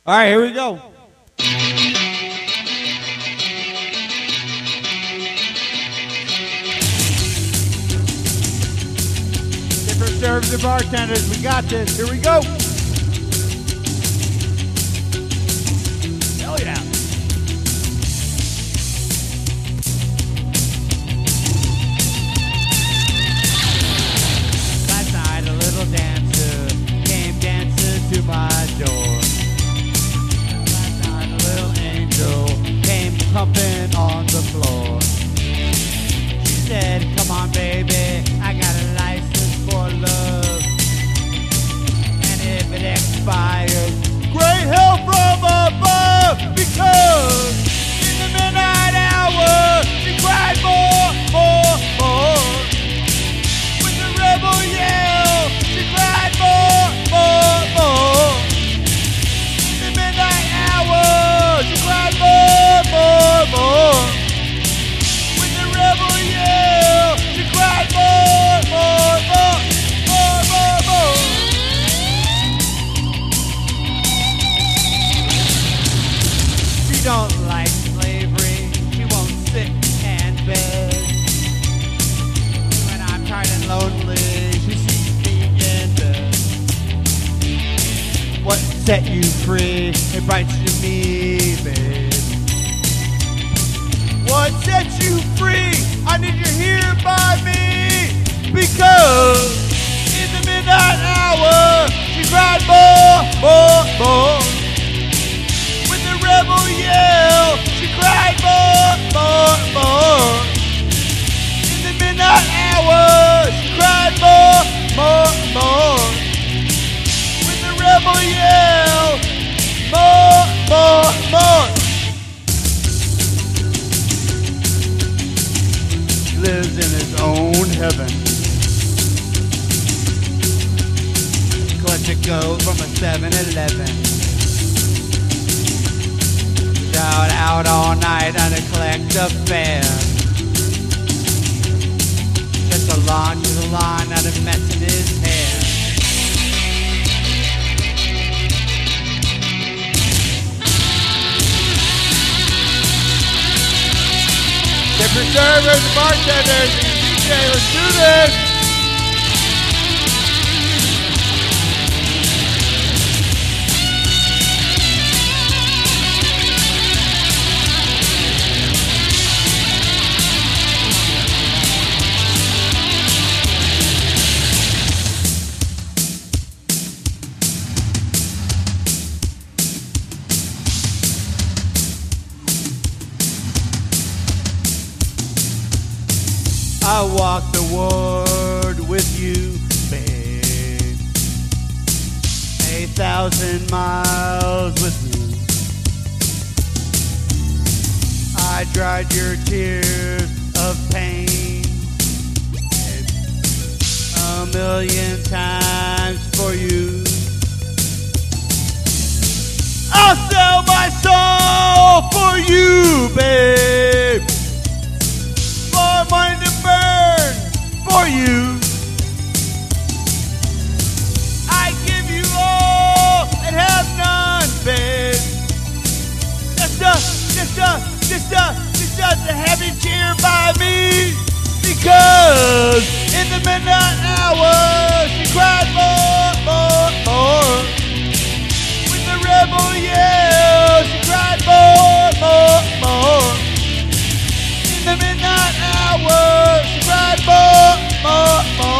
All right, here we go. Different serves and bartenders. We got this. Here we go. Hell yeah. Last night a little dancer came dancing to my door. Last night a little angel came pumping on the floor. She said, come on baby, I got a license for love. And if it expires, great help from above. Because in the midnight hour, she cried more. With the rebel yell, she cried more. In the midnight hour, she cried more. With the rebel yell, she cried more. She don't like slavery, she won't sit and beg. When I'm tired and lonely, she sees me in bed. What set you free? It bites to me, babe. What set you free? I need you here by me. Because in the midnight hour, she cried more. With the rebel yell, she cried more. In the midnight hour, she cried more. With the rebel yell, more. He lives in his own heaven. Collect a gold from a 7-Eleven. Shout out all night on a collect a fare. Just a lawn to the lawn, not a mess in his hair. Different servers and bartenders and DJ, let's do this! I walk the world with you, babe. 1,000 miles with you. I dried your tears of pain, babe, 1,000,000 times for you. I'll sell my soul for you, babe. For money to burn for you. I give you all and have none, babe. Just a heavy cheer by me. Because in the midnight hour, she cried more. With the rebel yell, she cried more. In the midnight hour, she cried more.